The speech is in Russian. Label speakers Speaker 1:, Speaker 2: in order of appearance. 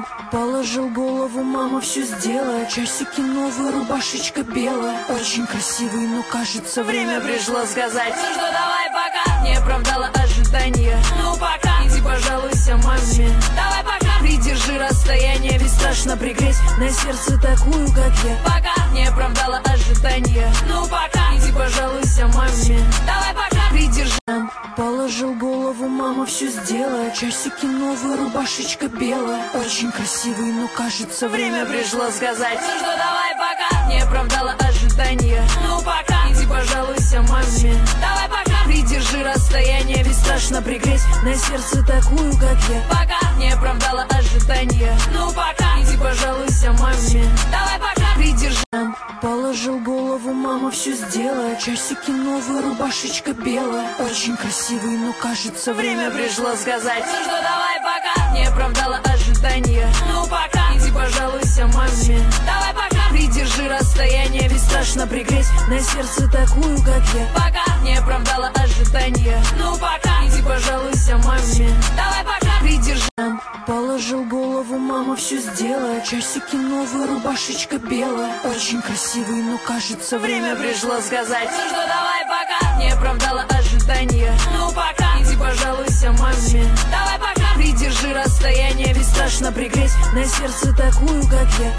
Speaker 1: Положил голову, мама все сделала. Часики новые, рубашечка белая. Очень красивый, но кажется, время пришло сказать: ну что, давай пока. Не оправдала ожидания. Ну пока, иди пожалуйся маме. Давай пока, придержи расстояние, ведь страшно пригреть на сердце такую, как я. Пока, не оправдала ожидания. Ну пока, иди пожалуйся маме. Давай пока, придержи. Положил голову, мама все сделала. Часики новые, рубашечка белая. Очень красивый, но кажется, время пришло сказать: ну что, давай пока. Не оправдала ожидания. Ну пока, иди пожалуйся маме. Давай пока, придержи расстояние, ведь страшно пригреть на сердце такую, как я. Пока, не оправдала ожидания. Ну пока, иди пожалуйся маме. Давай пока, придержи. Положил голову, мама все сделала. Часики новые, рубашечка белая. Очень красивый, но кажется, время пришло сказать: ну что, давай пока. Не оправдала ожидания. Ну пока, иди пожалуйся маме. Давай пока, придержи расстояние, ведь страшно пригреть на сердце такую, как я. Пока, не оправдала ожидания. Ну пока, иди пожалуйся маме. Давай пока, придержи. Положил голову, мама все сделала. Часики новые, рубашечка белая. Очень красивый, но кажется, время пришло сказать: ну что, давай пока. Не оправдала ожидания. Ну пока, иди пожалуйся маме. Давай пока, придержи расстояние, ведь страшно пригреть на сердце такую, как я.